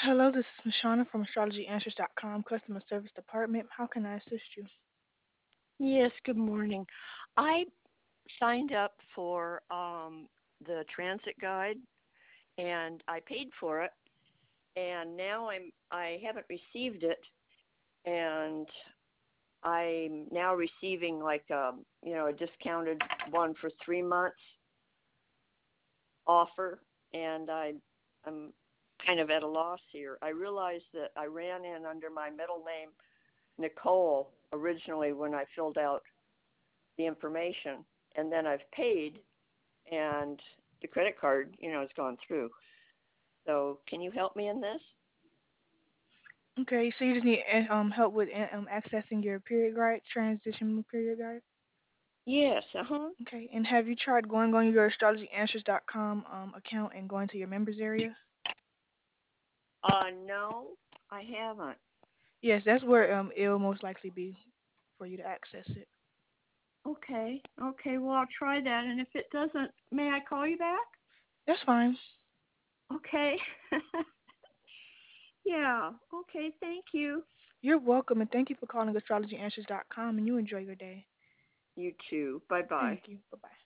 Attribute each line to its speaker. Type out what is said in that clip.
Speaker 1: Hello, this is Mashana from AstrologyAnswers.com Customer Service Department. How can I assist you?
Speaker 2: Yes, good morning. I signed up for the transit guide and I paid for it, and now I haven't received it, and I'm now receiving like a discounted one for 3 months offer, and I'm kind of at a loss here. I realized that I ran in under my middle name Nicole originally when I filled out the information, and then I've paid, and the credit card, has gone through. So can you help me in this?
Speaker 1: Okay, so you just need help with accessing your period guide, transition period guide.
Speaker 2: Yes, uh-huh.
Speaker 1: Okay, and have you tried going on your AstrologyAnswers.com account and going to your members area?
Speaker 2: No, I haven't.
Speaker 1: Yes, that's where it'll most likely be for you to access it.
Speaker 2: Okay, well, I'll try that, and if it doesn't, may I call you back?
Speaker 1: That's fine.
Speaker 2: Okay. Yeah, okay, thank you.
Speaker 1: You're welcome, and thank you for calling AstrologyAnswers.com, and you enjoy your day.
Speaker 2: You too. Bye-bye.
Speaker 1: Thank you. Bye bye.